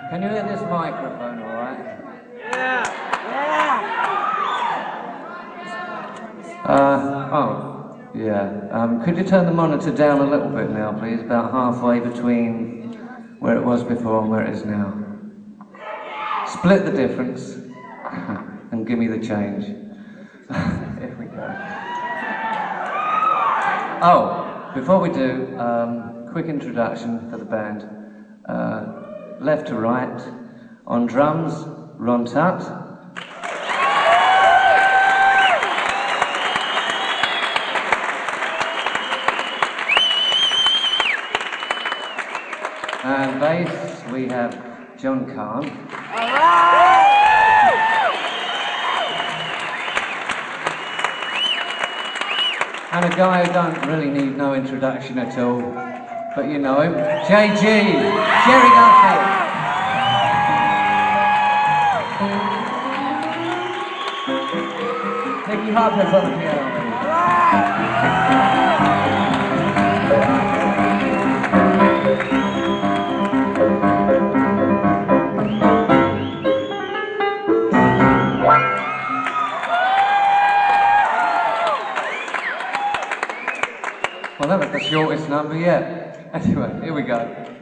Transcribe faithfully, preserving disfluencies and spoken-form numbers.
Can you hear this microphone all right? Yeah! Yeah! Uh, oh, yeah. Um, could you turn the monitor down a little bit now, please? About halfway between where it was before and where it is now. Split the difference and give me the change. Here we go. Oh, before we do, um, quick introduction for the band. Uh, left to right, on drums, Ron Tutt. And bass, we have John Kahn. And a guy who don't really need no introduction at all, but you know him, J G, Jerry Garfield. Nicky Hopkins on the piano. Well, that was the shortest number yet. Anyway, here we go.